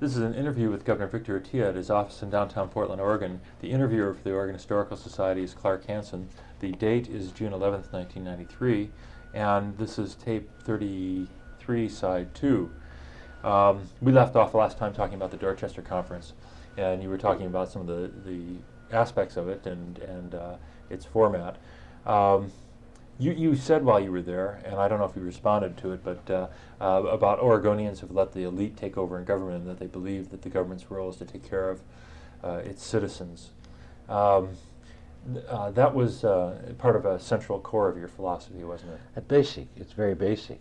This is an interview with Governor Victor Attia at his office in downtown Portland, Oregon. The interviewer for the Oregon Historical Society is Clark Hansen. The date is June 11th, 1993, and this is tape 33, side 2. We left off last time talking about the Dorchester Conference, and you were talking about some of the aspects of it and its format. You said while you were there, and I don't know if you responded to it, but about Oregonians have let the elite take over in government and that they believe that the government's role is to take care of its citizens. That was part of a central core of your philosophy, wasn't it? Basic. It's very basic.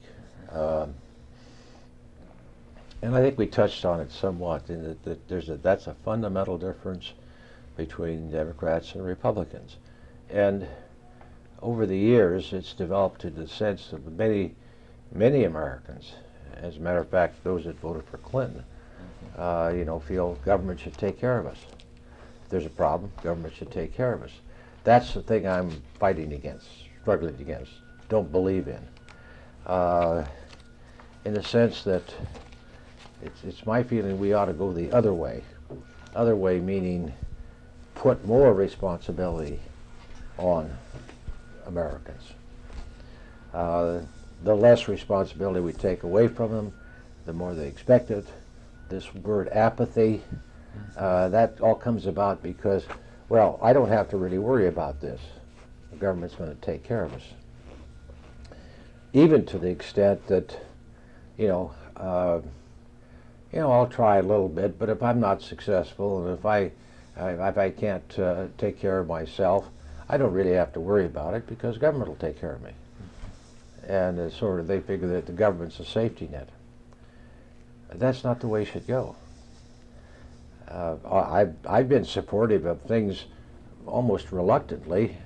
And I think we touched on it somewhat in that that's a fundamental difference between Democrats and Republicans. And over the years, it's developed to the sense of many Americans, as a matter of fact, those that voted for Clinton, feel government should take care of us. If there's a problem, government should take care of us. That's the thing I'm fighting against, struggling against, don't believe in the sense that it's my feeling we ought to go the other way. Other way meaning put more responsibility on Americans. The less responsibility we take away from them, the more they expect it. This word apathy, that all comes about because, well, I don't have to really worry about this. The government's going to take care of us. Even to the extent that, I'll try a little bit, but if I'm not successful and if I can't take care of myself, I don't really have to worry about it because government will take care of me. And they figure that the government's a safety net. That's not the way it should go. I've been supportive of things almost reluctantly.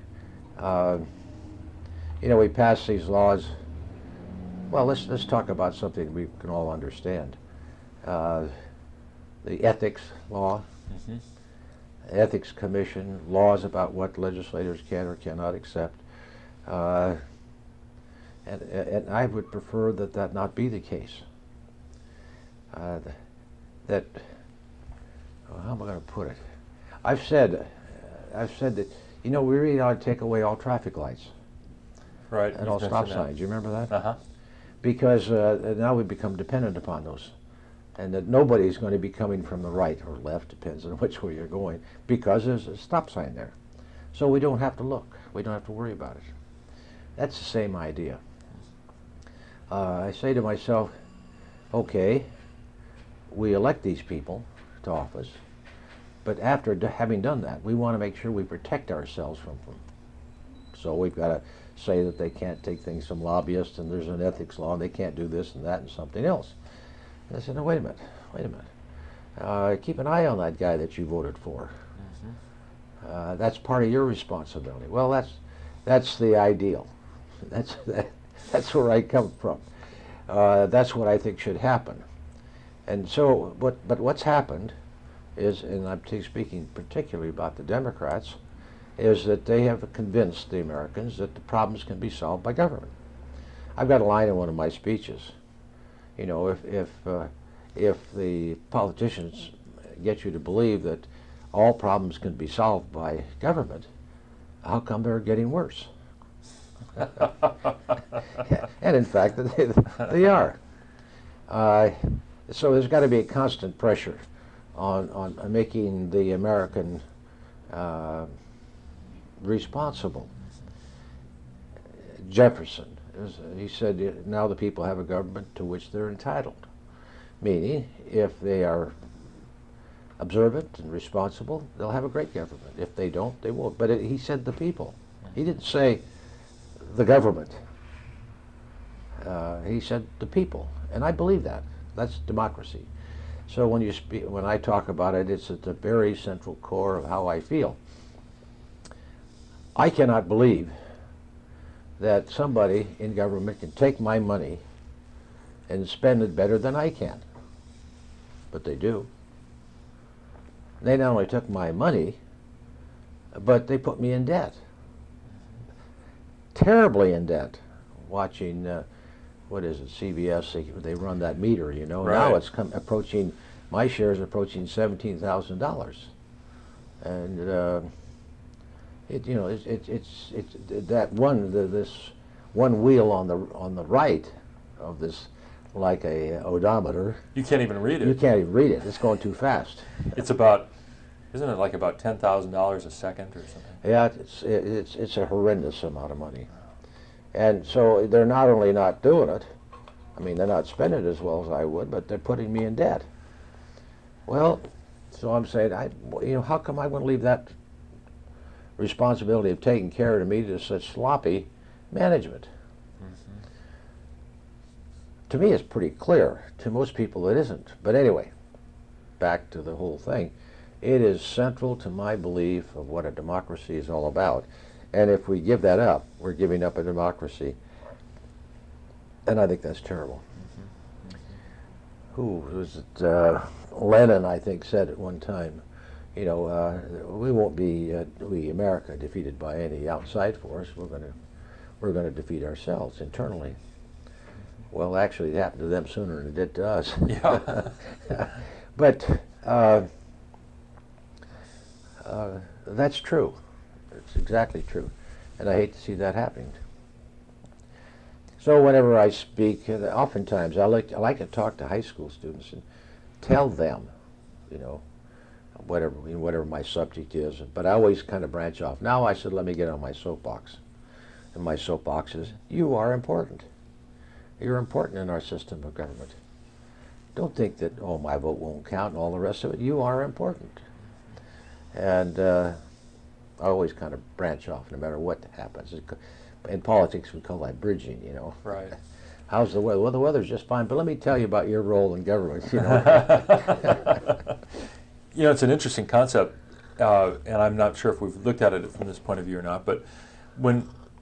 We pass these laws. Well, let's talk about something we can all understand. The ethics law. Mm-hmm. Ethics Commission, laws about what legislators can or cannot accept. And I would prefer that not be the case. How am I going to put it? I've said that, we really ought to take away all traffic lights. Right. And all stop signs. You remember that? Uh-huh. Because now we become dependent upon those. And that nobody's going to be coming from the right or left, depends on which way you're going, because there's a stop sign there. So we don't have to look. We don't have to worry about it. That's the same idea. I say to myself, okay, we elect these people to office, but after having done that, we want to make sure we protect ourselves from them. So we've got to say that they can't take things from lobbyists, and there's an ethics law, and they can't do this and that and something else. I said, no, wait a minute. Keep an eye on that guy that you voted for. Mm-hmm. That's part of your responsibility. Well, that's the ideal. That's where I come from. That's what I think should happen. And so, but what's happened is, and I'm speaking particularly about the Democrats, is that they have convinced the Americans that the problems can be solved by government. I've got a line in one of my speeches. If the politicians get you to believe that all problems can be solved by government, how come they're getting worse? And in fact, they are. So there's got to be a constant pressure on making the American responsible. Jefferson, he said, now the people have a government to which they're entitled. Meaning, if they are observant and responsible, they'll have a great government. If they don't, they won't. But he said the people. He didn't say the government. He said the people. And I believe that. That's democracy. So when I talk about it, it's at the very central core of how I feel. I cannot believe that somebody in government can take my money and spend it better than I can. But they do. They not only took my money, but they put me in debt. Terribly in debt. Watching, what is it, CBS, they run that meter, Right. Now it's approaching My share is approaching $17,000, and it's that this one wheel on the right of this, like a odometer. You can't even read it. You can't even read it. It's going too fast. It's about, isn't it like about $10,000 a second or something? Yeah, it's a horrendous amount of money, and so they're not only not doing it. I mean, they're not spending it as well as I would, but they're putting me in debt. Well, so I'm saying, how come I want to leave that responsibility of taking care of me to such sloppy management? Mm-hmm. To me, it's pretty clear. To most people, it isn't. But anyway, back to the whole thing. It is central to my belief of what a democracy is all about. And if we give that up, we're giving up a democracy. And I think that's terrible. Mm-hmm. Mm-hmm. Who was it? Lenin, I think, said at one time, we won't be, we America, defeated by any outside force. We're going to defeat ourselves internally. Well, actually, it happened to them sooner than it did to us. Yeah. But that's true. It's exactly true, and I hate to see that happening. So whenever I speak, oftentimes I like to talk to high school students and tell them, whatever my subject is. But I always kind of branch off. Now I said, let me get on my soapbox. And my soapbox is, you are important. You're important in our system of government. Don't think that, oh, my vote won't count and all the rest of it. You are important. And I always kind of branch off no matter what happens. In politics, we call that bridging, Right. How's the weather? Well, the weather's just fine, but let me tell you about your role in government, It's an interesting concept, and I'm not sure if we've looked at it from this point of view or not, but when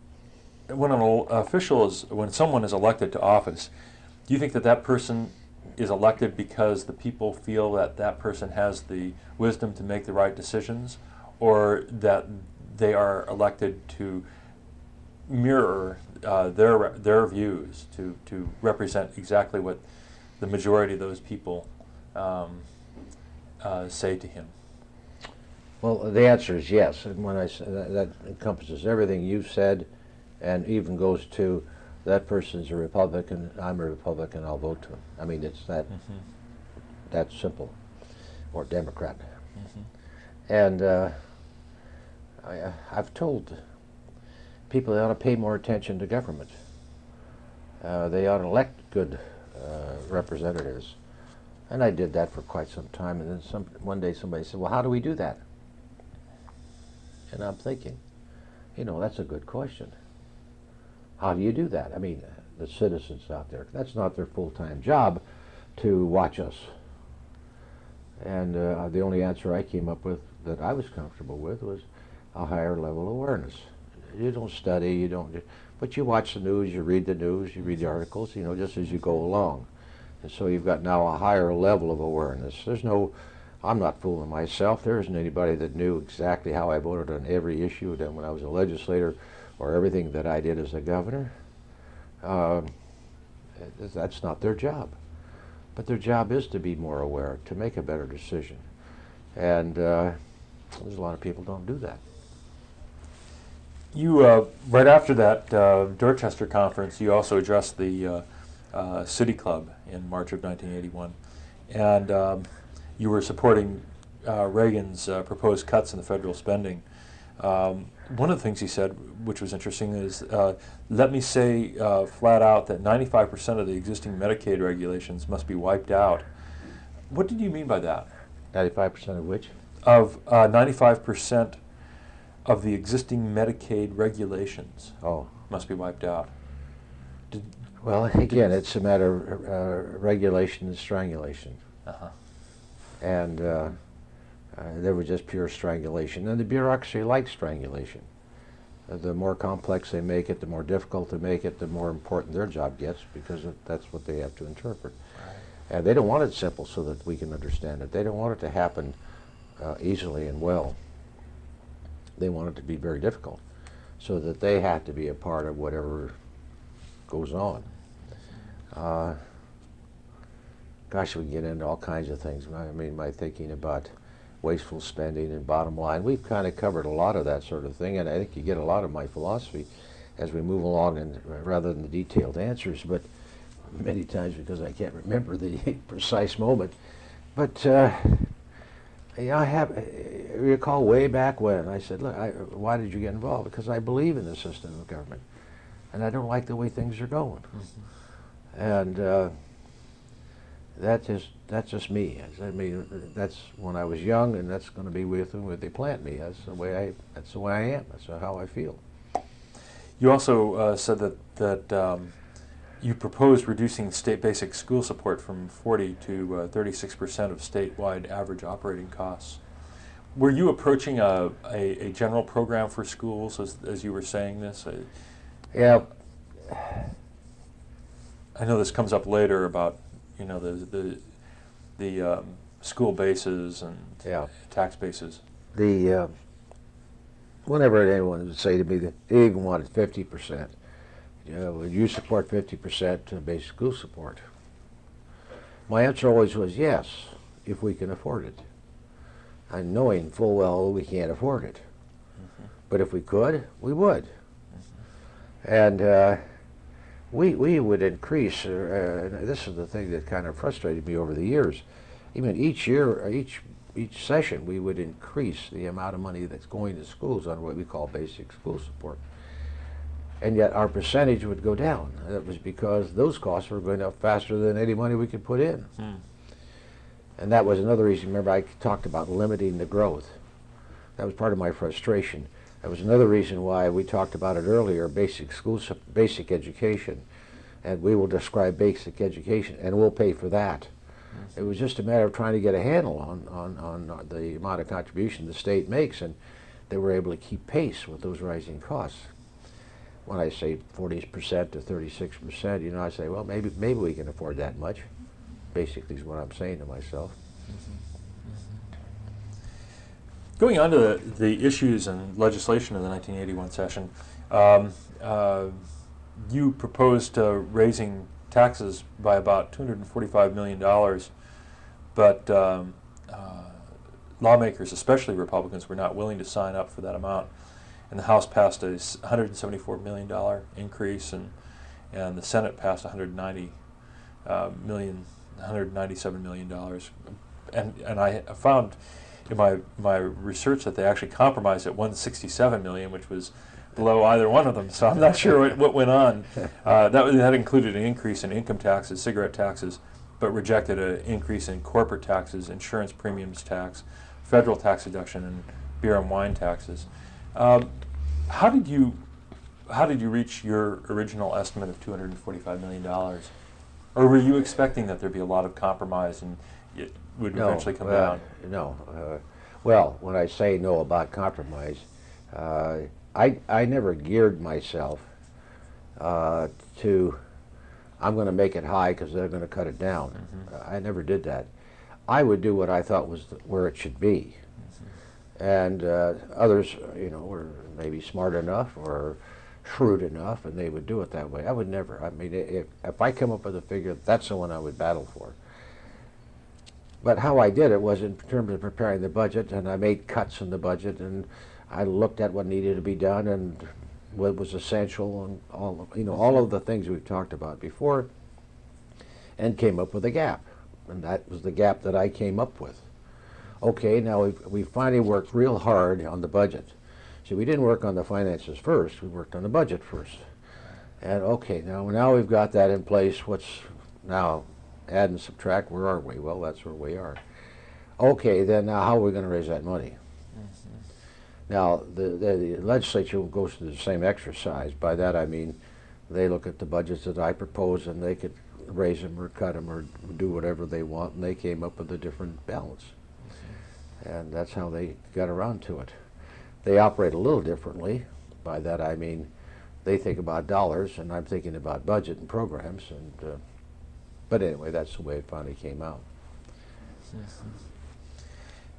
when someone is elected to office, do you think that person is elected because the people feel that person has the wisdom to make the right decisions, or that they are elected to mirror their views, to represent exactly what the majority of those people say to him? Well, the answer is yes, and when I say that encompasses everything you've said, and even goes to that person's a Republican, I'm a Republican, I'll vote to him. I mean, it's that that simple, or Democrat. And I've told people they ought to pay more attention to government. They ought to elect good representatives. And I did that for quite some time, and then one day somebody said, well, how do we do that? And I'm thinking, that's a good question. How do you do that? I mean, the citizens out there, that's not their full-time job to watch us. And the only answer I came up with that I was comfortable with was a higher level of awareness. You don't study, but you watch the news, you read the articles, just as you go along. And so you've got now a higher level of awareness. I'm not fooling myself. There isn't anybody that knew exactly how I voted on every issue when I was a legislator, or everything that I did as a governor. That's not their job. But their job is to be more aware, to make a better decision. And there's a lot of people don't do that. You, right after that Dorchester conference, you also addressed the City Club in March of 1981. And you were supporting Reagan's proposed cuts in the federal spending. One of the things he said, which was interesting, is let me say flat out that 95% of the existing Medicaid regulations must be wiped out. What did you mean by that? 95% of which? Of 95% of the existing Medicaid regulations must be wiped out. Well, again, it's a matter of regulation and strangulation. And there was just pure strangulation. And the bureaucracy likes strangulation. The more complex they make it, the more difficult they make it, the more important their job gets, because that's what they have to interpret. Right. And they don't want it simple so that we can understand it. They don't want it to happen easily and well. They want it to be very difficult, so that they have to be a part of whatever goes on. gosh, we get into all kinds of things. I mean, my thinking about wasteful spending and bottom line, we've kind of covered a lot of that sort of thing, and I think you get a lot of my philosophy as we move along, and rather than the detailed answers, but many times because I can't remember the precise moment. But I recall way back when I said, look, why did you get involved? Because I believe in the system of government, and I don't like the way things are going. And that's just me. I mean, that's when I was young, and that's going to be with them where they plant me. That's the way I am. That's how I feel. You also said that you proposed reducing state basic school support from 40 to 36% of statewide average operating costs. Were you approaching a general program for schools as you were saying this? Yeah. I know this comes up later about the school bases and tax bases. Whenever anyone would say to me that they even wanted 50%, would you support 50% basic school support? My answer always was yes, if we can afford it. And knowing full well we can't afford it. But if we could, we would. And we would increase, this is the thing that kind of frustrated me over the years. Even each year, each session, we would increase the amount of money that's going to schools on what we call basic school support. And yet our percentage would go down. That was because those costs were going up faster than any money we could put in. And that was another reason. Remember, I talked about limiting the growth. That was part of my frustration. That was another reason why we talked about it earlier, basic education. And we will describe basic education, and we'll pay for that. It was just a matter of trying to get a handle on the amount of contribution the state makes, and they were able to keep pace with those rising costs. When I say 40% to 36%, I say, well, maybe we can afford that much. Basically is what I'm saying to myself. Going on to the issues and legislation of the 1981 session, you proposed raising taxes by about $245 million, but lawmakers, especially Republicans, were not willing to sign up for that amount. And the House passed a $174 million increase, and the Senate passed $197 million. And I found in my research that they actually compromised at $167 million, which was below either one of them. So I'm not sure what went on. That included an increase in income taxes, cigarette taxes, but rejected an increase in corporate taxes, insurance premiums tax, federal tax deduction, and beer and wine taxes. How did you reach your original estimate of $245 million? Or were you expecting that there'd be a lot of compromise and it would eventually come down? No. Well, when I say no about compromise, I never geared myself to, I'm going to make it high because they're going to cut it down. I never did that. I would do what I thought was where it should be. And others, were maybe smart enough or shrewd enough, and they would do it that way. I would never. I mean, if I come up with a figure, that's the one I would battle for. But how I did it was in terms of preparing the budget, and I made cuts in the budget, and I looked at what needed to be done and what was essential, and all of the things we've talked about before, and came up with a gap, and that was the gap that I came up with. Okay, now we finally worked real hard on the budget. See, we didn't work on the finances first, we worked on the budget first. And okay, now we've got that in place. What's now add and subtract? Where are we? Well, that's where we are. Okay, then now how are we going to raise that money? Now, the legislature goes through the same exercise. By that I mean they look at the budgets that I propose, and they could raise them or cut them or do whatever they want, and they came up with a different balance. And that's how they got around to it. They operate a little differently. By that I mean they think about dollars, and I'm thinking about budget and programs. And but anyway, that's the way it finally came out.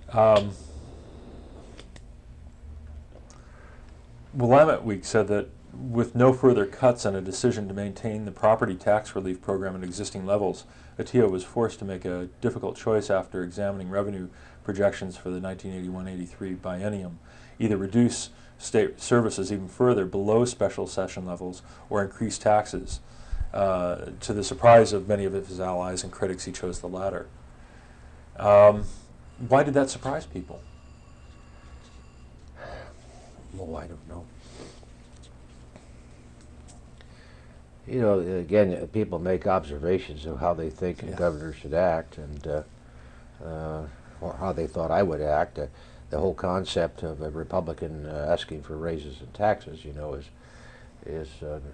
Willamette Week said that with no further cuts and a decision to maintain the property tax relief program at existing levels, ATIA was forced to make a difficult choice after examining revenue projections for the 1981-83 biennium: either reduce state services even further below special session levels or increase taxes. To the surprise of many of his allies and critics, he chose the latter. Why did that surprise people? Oh, I don't know. You know, again, people make observations of how they think a governor should act, and or how they thought I would act. The whole concept of a Republican asking for raises in taxes, you know, is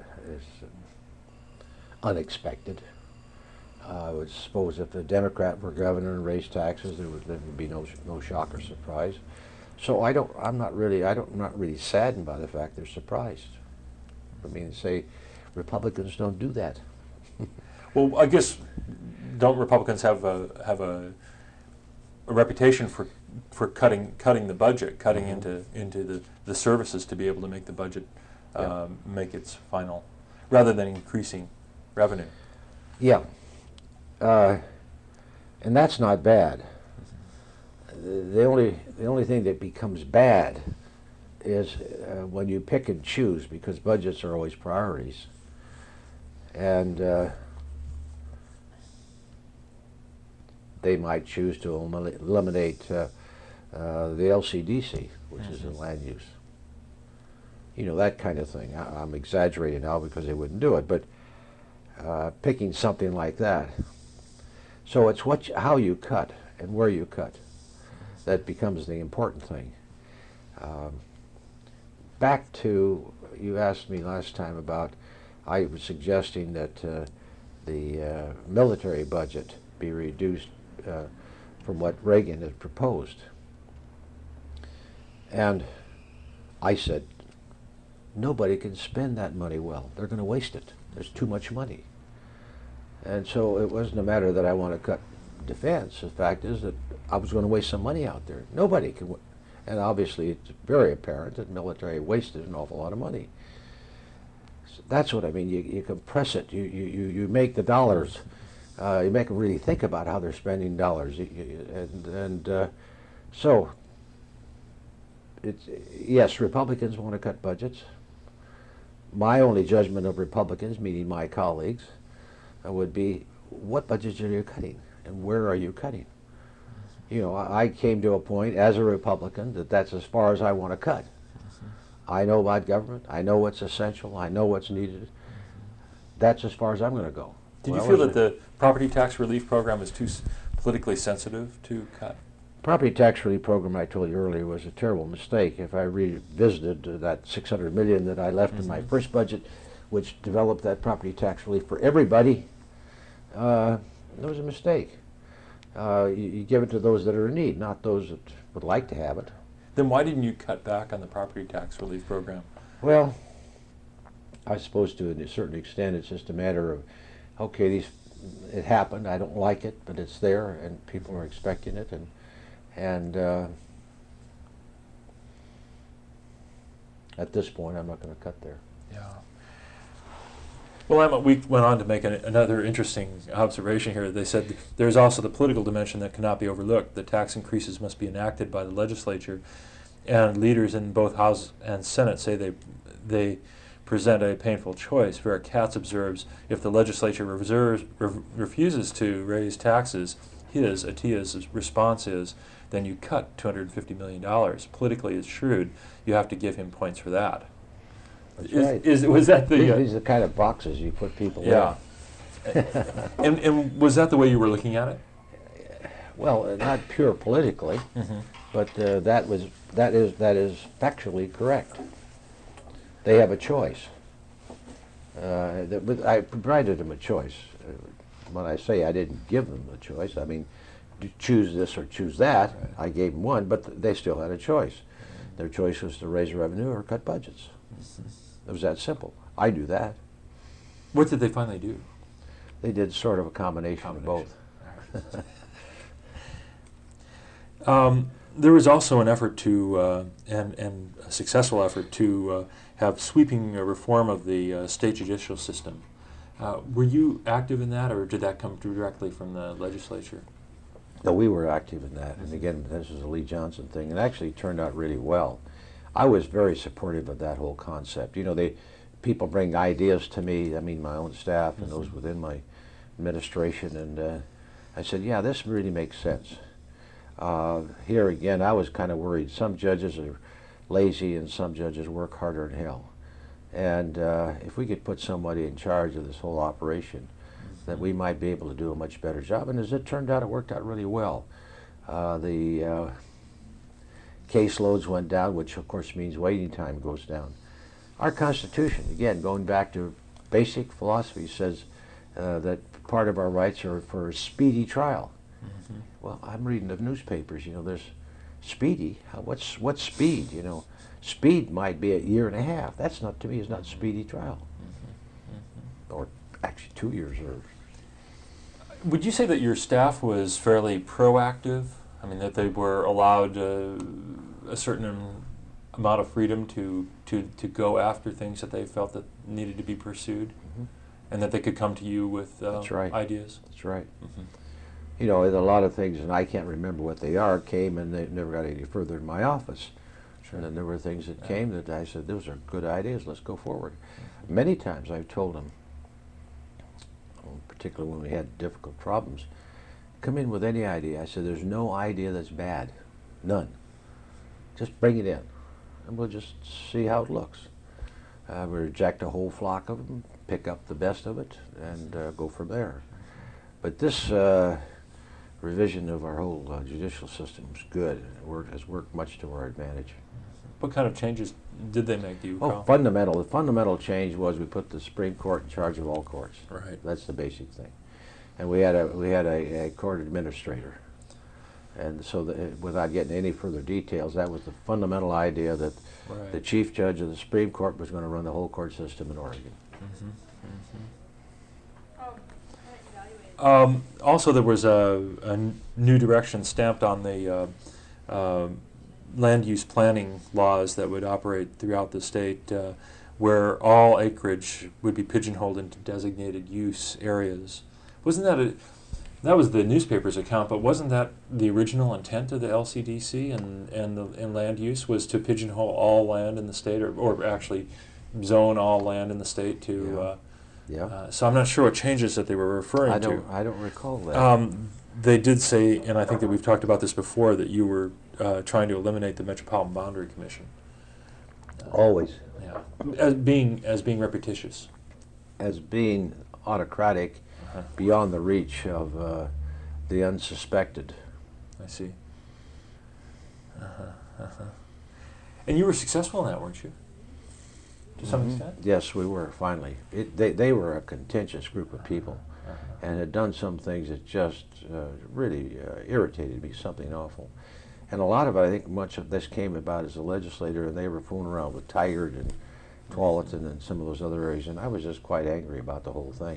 unexpected. I would suppose if a Democrat were governor and raised taxes, there would be no shock or surprise. So I'm not really saddened by the fact they're surprised. I mean, say Republicans don't do that. Well, I guess don't Republicans have a reputation for cutting the budget, cutting into the services to be able to make the budget make its final, rather than increasing revenue? Yeah, and that's not bad. The only thing that becomes bad is when you pick and choose, because budgets are always priorities, and they might choose to eliminate the LCDC, which is in land use. You know, that kind of thing. I'm exaggerating now because they wouldn't do it, but picking something like that. So it's how you cut and where you cut that becomes the important thing. Back to, you asked me last time about, I was suggesting that the military budget be reduced from what Reagan had proposed. And I said, nobody can spend that money well. They're going to waste it. There's too much money. And so it wasn't a matter that I want to cut defense. The fact is that I was going to waste some money out there. Nobody can, and obviously it's very apparent that military wasted an awful lot of money. So that's what I mean. You compress it. You make the dollars. You make them really think about how they're spending dollars. So yes, Republicans want to cut budgets. My only judgment of Republicans, meaning my colleagues, would be, what budgets are you cutting and where are you cutting? You know, I came to a point as a Republican that that's as far as I want to cut. I know about government. I know what's essential. I know what's needed. That's as far as I'm going to go. Did you feel that the property tax relief program is too politically sensitive to cut? Property tax relief program, I told you earlier, was a terrible mistake. If I revisited that $600 million that I left in my first budget, which developed that property tax relief for everybody, it was a mistake. You give it to those that are in need, not those that would like to have it. Then why didn't you cut back on the property tax relief program? Well, I suppose to a certain extent it's just a matter of, okay, it happened, I don't like it, but it's there and people are expecting it, and at this point I'm not going to cut there. Yeah. Well, Emma, we went on to make another interesting observation here. They said there's also the political dimension that cannot be overlooked. The tax increases must be enacted by the legislature, and leaders in both House and Senate say they present a painful choice. Vera Katz observes, if the legislature refuses to raise taxes, ATIA's response is, then you cut $250 million. Politically, it's shrewd. You have to give him points for that. That's right. Was that the... These are the kind of boxes you put people in. And was that the way you were looking at it? Well, not pure politically, but that is factually correct. They have a choice. But I provided them a choice. When I say I didn't give them a choice, I mean choose this or choose that. Right. I gave them one, but they still had a choice. Their choice was to raise revenue or cut budgets. It was that simple. I do that. What did they finally do? They did sort of a combination. Of both. there was also an effort to, and a successful effort to have sweeping reform of the state judicial system. Were you active in that, or did that come directly from the legislature? No, we were active in that. And again, this was a Lee Johnson thing. It actually turned out really well. I was very supportive of that whole concept. You know, people bring ideas to me, I mean my own staff and those within my administration, and I said, yeah, this really makes sense. Here again, I was kind of worried. Some judges are lazy and some judges work harder than hell. And if we could put somebody in charge of this whole operation, that we might be able to do a much better job. And as it turned out, it worked out really well. The caseloads went down, which of course means waiting time goes down. Our Constitution, again, going back to basic philosophy, says that part of our rights are for a speedy trial. Mm-hmm. Well, I'm reading the newspapers, you know, there's speedy. What's speed, you know? Speed might be a year and a half. That's not, to me, is not speedy trial. Mm-hmm. Or actually 2 years. Or would you say that your staff was fairly proactive? I mean, that they were allowed a certain amount of freedom to go after things that they felt that needed to be pursued, mm-hmm. and that they could come to you with That's right. ideas? That's right. Mm-hmm. You know, a lot of things, and I can't remember what they are, came and they never got any further in my office. Sure. And then there were things that came that I said, those are good ideas, let's go forward. Mm-hmm. Many times I've told them, particularly when we had difficult problems, come in with any idea. I said, there's no idea that's bad. None. Just bring it in, and we'll just see how it looks. We reject a whole flock of them, pick up the best of it, and go from there. But this revision of our whole judicial system is good. It has worked much to our advantage. What kind of changes did they make, do you recall? The fundamental change was we put the Supreme Court in charge of all courts. Right. That's the basic thing. And we had a court administrator. And so without getting any further details, that was the fundamental idea that the chief judge of the Supreme Court was going to run the whole court system in Oregon. Mm-hmm. Mm-hmm. Also, there was a new direction stamped on the land use planning laws that would operate throughout the state, where all acreage would be pigeonholed into designated use areas. Wasn't that that was the newspaper's account, but wasn't that the original intent of the LCDC and land use, was to pigeonhole all land in the state, or actually zone all land in the state to... so I'm not sure what changes that they were referring to. I don't recall that. They did say, and I think that we've talked about this before, that you were trying to eliminate the Metropolitan Boundary Commission. Always. Yeah. As being repetitious. As being autocratic, beyond the reach of the unsuspected. I see. And you were successful in that, weren't you? To some extent? Yes, we were, finally. They were a contentious group of people and had done some things that just really irritated me, something awful. And a lot of it, I think much of this came about as a legislator, and they were fooling around with Tigard and Tualatin and some of those other areas, and I was just quite angry about the whole thing.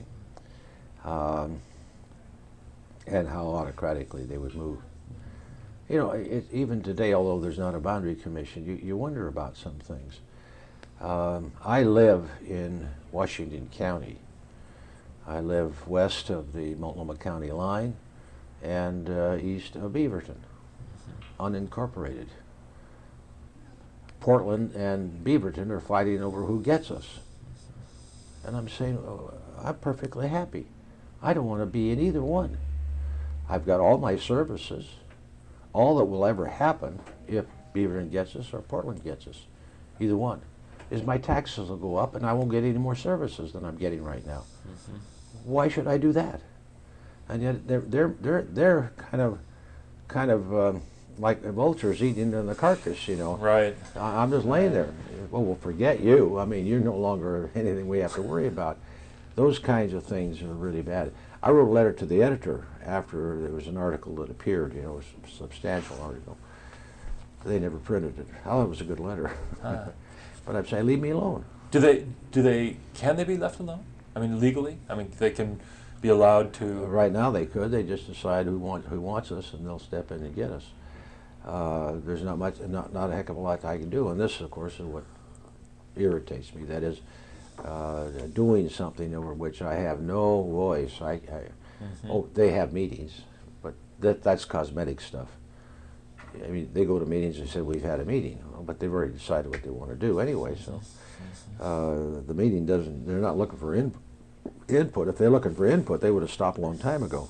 And how autocratically they would move. You know, even today, although there's not a boundary commission, you wonder about some things. I live in Washington County. I live west of the Multnomah County line and east of Beaverton, unincorporated. Portland and Beaverton are fighting over who gets us. And I'm saying, I'm perfectly happy. I don't want to be in either one. I've got all my services. All that will ever happen if Beaverton gets us or Portland gets us, either one, is my taxes will go up and I won't get any more services than I'm getting right now. Mm-hmm. Why should I do that? And yet they're kind of like vultures eating in the carcass, you know. Right. I'm just laying there. Well, forget you. I mean, you're no longer anything we have to worry about. Those kinds of things are really bad. I wrote a letter to the editor after there was an article that appeared, you know, a substantial article. They never printed it. I thought it was a good letter. But I'm saying, leave me alone. Can they be left alone? I mean, legally? I mean, they can be allowed to... Right now they could. They just decide who wants us, and they'll step in and get us. there's not a heck of a lot I can do. And this, of course, is what irritates me. That is, doing something over which I have no voice. Oh, they have meetings, but that's cosmetic stuff. I mean, they go to meetings and say, we've had a meeting, but they've already decided what they want to do anyway, so the meeting doesn't, they're not looking for input. If they're looking for input, they would have stopped a long time ago.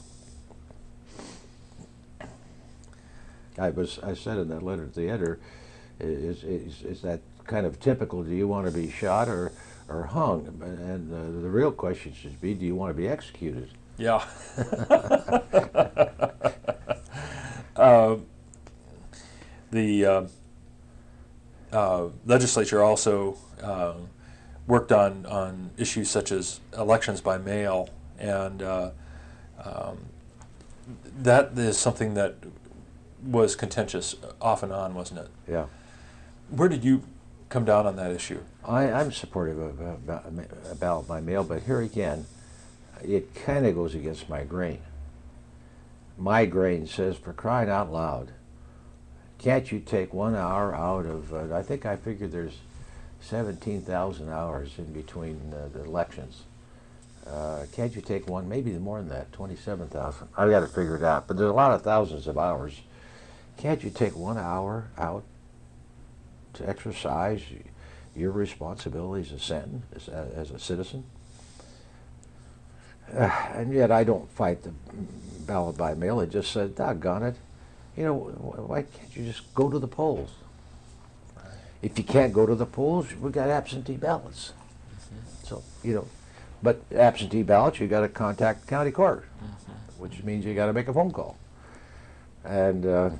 I said in that letter to the editor, is that kind of typical? Do you want to be shot or hung? And the real question should be, do you want to be executed? Yeah. The legislature also worked on issues such as elections by mail, and that is something that was contentious off and on, wasn't it? Yeah. Where did you come down on that issue? I'm supportive of ballot by mail, but here again, it kind of goes against my grain. My grain says, for crying out loud, can't you take 1 hour out of, I think I figured there's 17,000 hours in between the elections. Can't you take one, maybe more than that, 27,000. I've got to figure it out, but there's a lot of thousands of hours. Can't you take 1 hour out to exercise your responsibilities as a citizen? And yet I don't fight the ballot by mail. It just said, doggone it, why can't you just go to the polls? If you can't go to the polls, we've got absentee ballots. So, but absentee ballots, you got to contact the county court, which means you got to make a phone call. And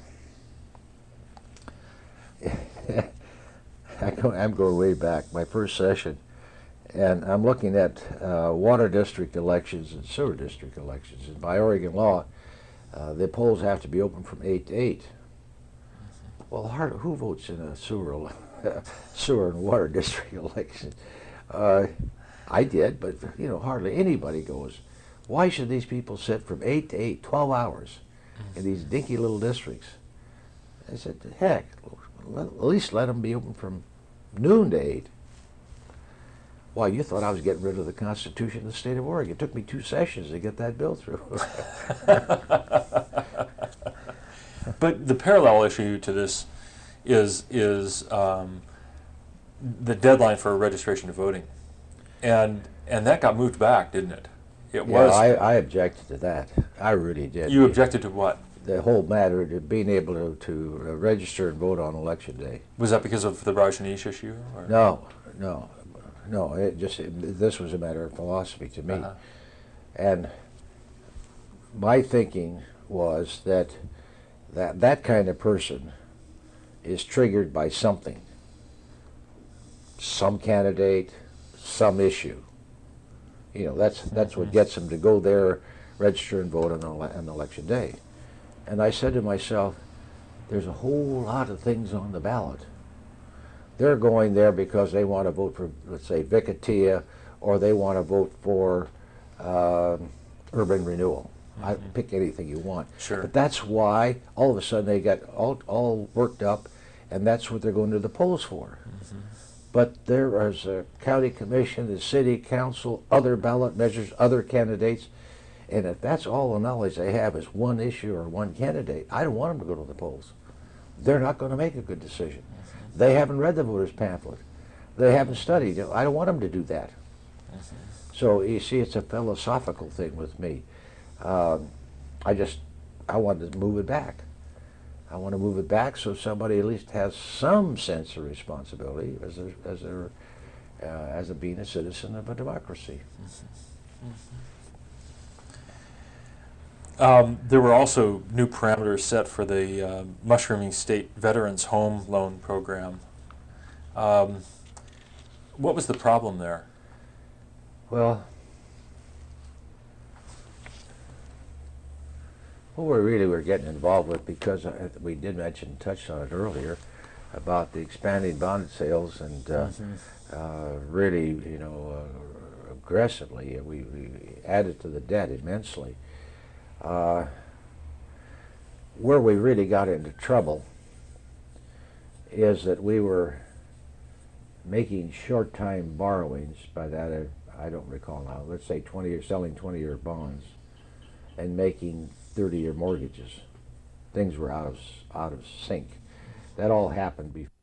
I'm going way back, my first session, and I'm looking at water district elections and sewer district elections. And by Oregon law, the polls have to be open from 8 to 8. Well, who votes in a sewer and water district election? I did, but hardly anybody goes. Why should these people sit from 8 to 8, 12 hours in these dinky little districts? I said, heck, at least let them be open from noon to 8. Why, you thought I was getting rid of the Constitution of the state of Oregon. It took me 2 sessions to get that bill through. But the parallel issue to this is the deadline for registration to voting, and that got moved back, didn't it? I objected to that. I really did. You objected to what? The whole matter of being able to register and vote on election day. Was that because of the Rajneesh issue? Or? No. This was a matter of philosophy to me. And my thinking was that kind of person is triggered by something, some candidate, some issue. That's what gets them to go there, register and vote on election day. And I said to myself, there's a whole lot of things on the ballot. They're going there because they want to vote for, let's say, Vic Atiyeh, or they want to vote for urban renewal. I pick anything you want. Sure. But that's why all of a sudden they get all worked up, and that's what they're going to the polls for. But there is a county commission, the city council, other ballot measures, other candidates, and if that's all the knowledge they have is one issue or one candidate, I don't want them to go to the polls. They're not going to make a good decision. They haven't read the voter's pamphlet. They haven't studied. I don't want them to do that. So you see, it's a philosophical thing with me. I wanted to move it back. I want to move it back so somebody at least has some sense of responsibility as being a citizen of a democracy. There were also new parameters set for the Mushrooming State Veterans Home Loan Program. What was the problem there? Well, what we really were getting involved with, because we did touched on it earlier, about the expanding bond sales and really, aggressively, we added to the debt immensely. Where we really got into trouble is that we were making short-time borrowings. By that, I don't recall now. Let's say 20 selling 20-year bonds and making 30-year mortgages. Things were out of sync. That all happened before.